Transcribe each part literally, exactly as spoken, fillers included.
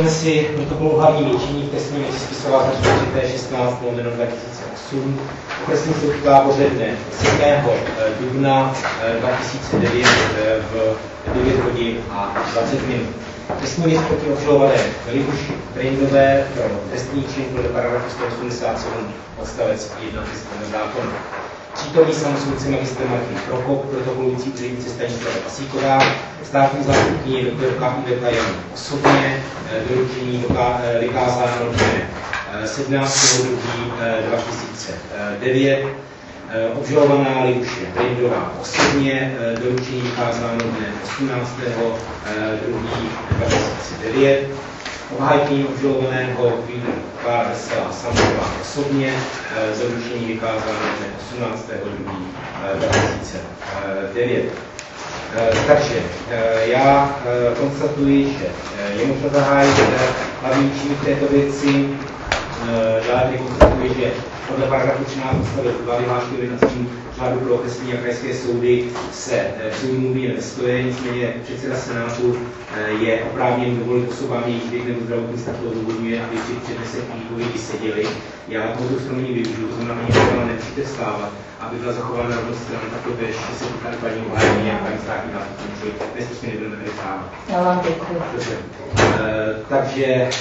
Připomeneme si protokol hlavní líčení v trestním věci spisová tři šestnáct lomeno dva tisíce osm. Okresní soud v Táboře dne sedmého dubna dva tisíce devět v devět hodin a dvacet minut. Trestní věc proti obžalované Libuši Brejndové pro trestný čin podle paragrafu sto osmdesát sedm odstavec jedna trestního zákona. Přítomný samosoudce magistr Martin Prokop, protokolující úřednice Stanislava Pasíková, státní zástupkyně doktorka Iveta Jan osobně, doručení vykázáno dne sedmnáctého druhého dva tisíce devět, obžalovaná Libuše Brejndová osobně, doručení vykázáno dne osmnáctého druhého dva tisíce devět, obhájkyní obžalovaného Vídru Klára Vesela Samová osobně, doručení vykázáno dne osmnáctého druhého dva tisíce devět. Takže já konstatuji, že je možno zahájit hlavní čin v této věci. Dále konstatuji, že podle paragrafu třináct odstavec dva vyhlášky o jednacím řádu pro okresní a krajské soudy se v soudu mluví jen ve stoje, nicméně předseda Senátu je oprávněn dovolit osobám, jejich věk nebo zdravotní stav odůvodňuje, aby při přednesech výpovědi seděli. Já tohoto ustanovení využiju, to znamená, že mě nemusíte vstávat, aby byla zachována rovnost strany, tak to je, že se týká paní obhájení a paní státní zástupkyně, čili nezbytně nebudeme tady vstávat. Já vám děkuji. Takže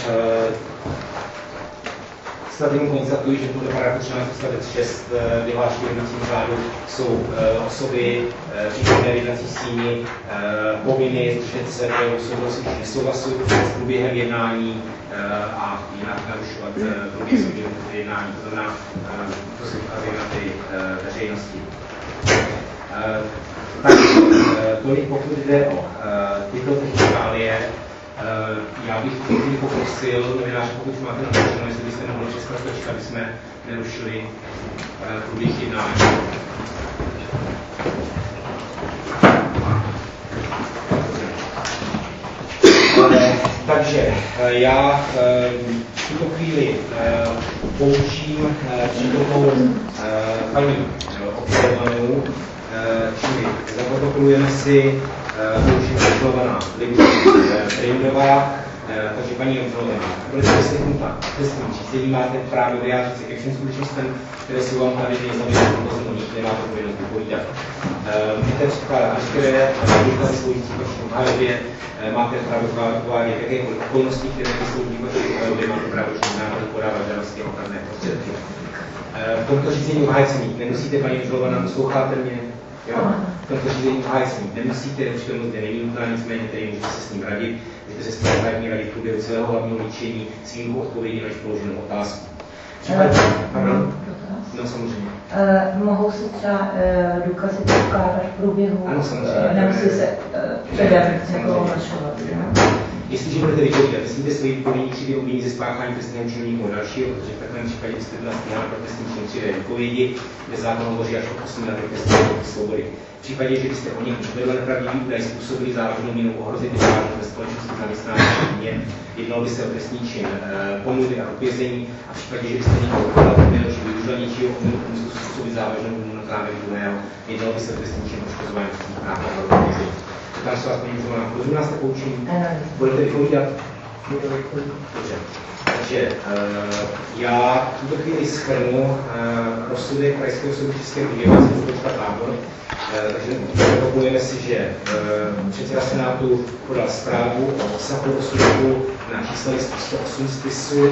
Statým konstatují, že podle paragrafu třináct odstavec šest vyhlášky o jednacím řádu jsou uh, osoby uh, přítomné v jednací síni uh, povinny držet se do souhlasu či nesouhlasu s průběhem jednání uh, a jinak narušovat uh, průběh jednání. To znamená, uh, to se ukazuje na ty uh, veřejnosti. Uh, tak, uh, tolik pokud jde o uh, tyto technikálie. Uh, já bych chvíli poprosil, novináře, pokud máte naprošeno, jestli byste mohli přestat točka, aby jsme nerušili uh, průběh jednání. Uh, takže uh, já uh, v tuto chvíli uh, poučím uh, přítomnou uh, paní uh, obžalovanou, uh, čili zaprotokolujeme si poučím uh, obžalovaná Libuše Brejndová. Takže paní obžalovaná, budete vyslechnuta trestním řízení, máte právo vyjádřit se ke všem skutečnostem, které jsou vám tady dnes zavědět, protože nikdy nemáte povinnost vypovídat. Můžete předkládat veškeré důkazy sloužící k vaší obhajobě, máte právo uvádět jakékoliv okolnosti, které slouží k vaší obhajobě, máte právo návrhu podávat žádosti o ochranné prostředky. V tomto řízení obhájce mít nemusíte, paní obžalovaná, posloucháte mě? Jo? V tomto řízení obhájce mít nemusíte, určitě zde není nutná, nicméně tady můžete se s ním radit, můžete se s ním radit, radit v průběhu celého hlavního líčení s výjimkou odpovědí na položenou otázku. Případně, pardon? No samozřejmě. Uh, mohou se třeba uh, důkazy předkládat v průběhu? Ano, samozřejmě. Nemusí se uh, předem někoho ohlašovat. Jestliže budete vypovídat, myslíte svoji výpovědní křivě obvinění ze spáchání trestného činu někoho dalšího, protože v takovém případě byste byla stíhána pro trestný čin křivé výpovědi, kde zákon hovoří až o osmi letech trestního svobody. V případě, že byste o něm uvedl nepravdivý údaj způsobili závažnou míru ohrozit vytváření ve společnosti zaměstnání, jednalo by se o trestný čin e, pomluvy a upězení, a v případě, že byste někoho uvedl nebo že využil něčího omylu k úmyslu způsobit závažnou míru na závěr druhého, jednalo by se o trestný čin poškozování trestních práv a upězení. Tam se vás paní Zvolená, kdo nás to poučím? Budete vypovídat? Dobře. Takže uh, já v tuto chvíli shrnu uh, rozsudek Krajského soudu České republiky Soudočka Tábor. Uh, takže protokujeme si, že uh, předseda Senátu podal zprávu o obsahu rozsudku na číslo sto osm spisu,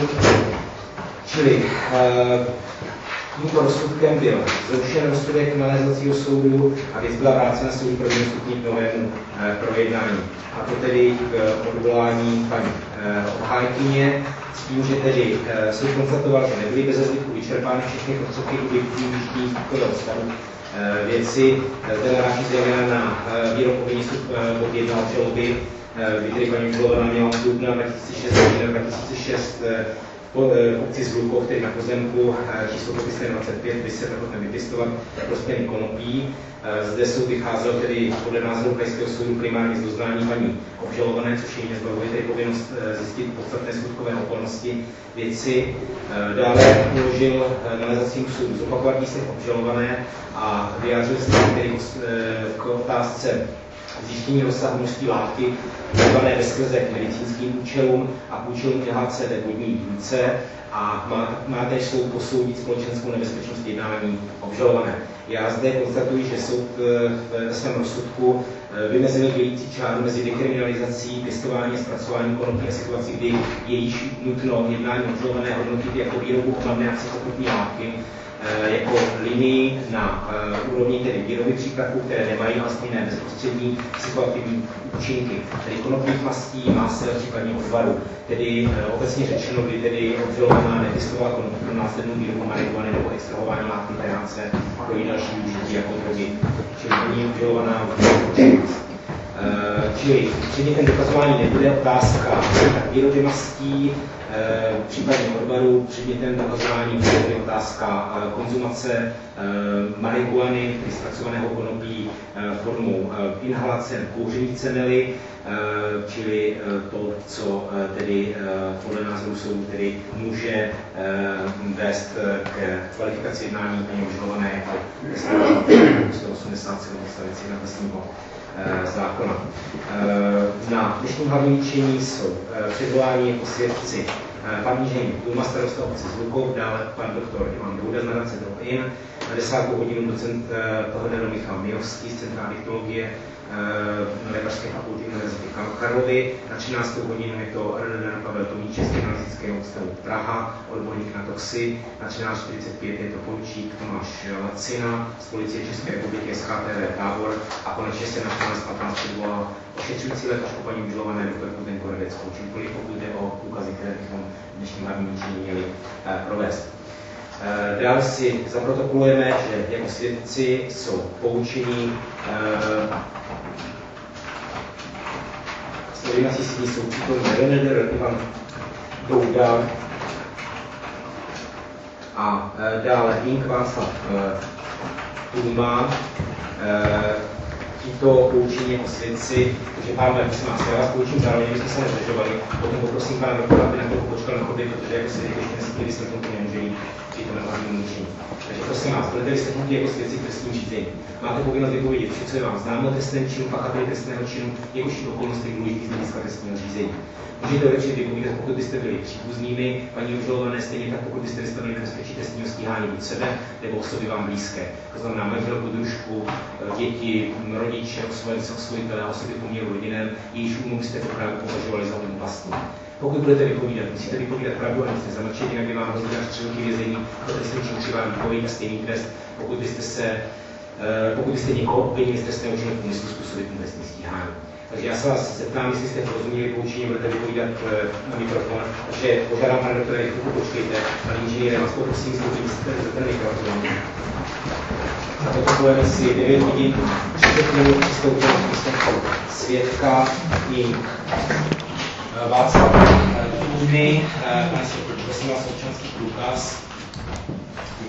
čili uh, tímto rozsudkem byl zrušen rozsudek nalézacího soudu a věc byla vrácena soudu prvního stupni k novému e, projednání. A to tedy k odvolání paní e, obhájkyně, s tím, že tedy e, soud konstatoval, že nebyly bez zbytku vyčerpány všechny prostředky objektivní výšení skutkového stavu e, věci. Zde naráží zejména na e, výrok obvinění bod jedna obžaloby, e, kdy tedy paní obžalovaná měla od dubna dva tisíce šest e, v obci Zlukov, tedy na pozemku číslo popisné dvacet pět, by se takhle vypěstovat rostliny konopí. Zde soud vycházel tedy podle názoru Krajského soudu primárně z doznání paní obžalované, což jí nezbavuje tedy povinnost zjistit podstatné skutkové okolnosti věci. Dále uložil nalézacímu soudu zopakovat výslech obžalované a vyjádřil se tedy k otázce zjištění rozsahu množství látky, využívané veskrze k medicínským účelům a k účelům T H C ve vodní dýmce a má, má též soud posoudit společenskou nebezpečnost jednání obžalované. Já zde konstatuji, že soud ve svém rozsudku vymezil dělící čáru mezi dekriminalizací, pěstování a zpracování konopí a situací, kdy je již nutno jednání obžalované hodnotit jako výrobu hlavné a psychotropní látky, jako linii na uh, úrovni tedy výroby přípravků, které nemají alespoň ne bezprostřední psychoaktivní účinky, tedy konopných mastí, másel, případně odvaru. Tedy uh, obecně řečeno, kdy tedy obžalovaná netestovala konopí pro následnou výrobu marihuany nebo extrahování látky T H C pro její další užití jako drogy. Čili není obžalovaná Uh, čili předmětem dokazování nebude otázka výroby mastí, uh, případně odvaru, předmětem dokazování bude otázka uh, konzumace uh, marihuany, tedy zpracovaného konopí uh, formou uh, inhalace, kouření chceme-li, uh, čili uh, to, co uh, tedy uh, podle názoru soudu tedy může uh, vést uh, k kvalifikaci jednání paní obžalované jako sto osmdesát sedm odstavec jedna trestního zákona. Na dnešním hlavním líčení jsou předvolání jako svědci pan Jiří Duma, starosta obce Zlukov, dále pan doktor Ivan Douda z nadace Drop-In, na desátou hodinu docent Tohodero Michal Mijovský z Centra diktologie na Lékařské fakulty Univerzity Karlovy. Na třináctou hodinu je to R D N Pavel Tomíček z Gymnazického ústavu Praha, odborník na toxy. Na třináct čtyřicet pět je to poručík Tomáš Lacina z Policie České republiky z H T V Tábor a konečně se na čtrnáct patnáct předvolal ošetřující lékařku paní obžalované doktorku Zdenku Radeckou, čili pokud jde o důkazy, které bychom v dnešním hlavním líčení měli provést. Dále si zaprotokolujeme, že jako svědci jsou poučení jednací sídní jsou přítomní René Ivan Douda a dále Ink Václav Tuma. Tímto poučení jako svědci, takže pán Marek, prosím vás, já vás poučím zároveň, abyste se nezdržovali, potom poprosím pana doktora, aby na to počkal na chodbě, protože jako svědek ještě nesmí vysvětnutí nemůže jít při tom hlavním líčení. Takže prosím vás, budete vysvětnutí jako svědci v trestním řízení. Máte povinnost vypovědět vše, co je vám známo trestném činu, pachateli trestného činu, jehož okolnosti důležitých z hlediska trestního řízení. Můžete odečet vypovídat, pokud byste byli příbuznými paní obžalované, stejně tak pokud byste vystavili nebezpečí trestního stíhání buď sebe nebo osoby vám blízké. To znamená manželku, družku, děti, rodiče, osvojence, osvojitele, osoby poměru rodinném, jejíž újmu byste po právu považovali za újmu vlastní. Pokud budete vypovídat, musíte vypovídat pravdu a nemusíte zamlčet, jinak by vám hrozí až tři roky vězení, to trestný čin při vám výpověď a stejný trest, pokud byste se pokud byste někoho obvinili z trestného činu v úmyslu způsobit trestní stíhání. Takže já se vás zeptám, jestli jste porozuměli poučení, budete vypovídat na mikrofon. Takže požádám, pane doktore, chvilku počkejte. Pane inženýre, vás poprosím, zkoupit ten mikrofon. Zaprotokolujeme si devět hodin, třicet minut přistoupení k výsledku svědka i Václav Tůny. Pane svědku, prosím vás občanský průkaz.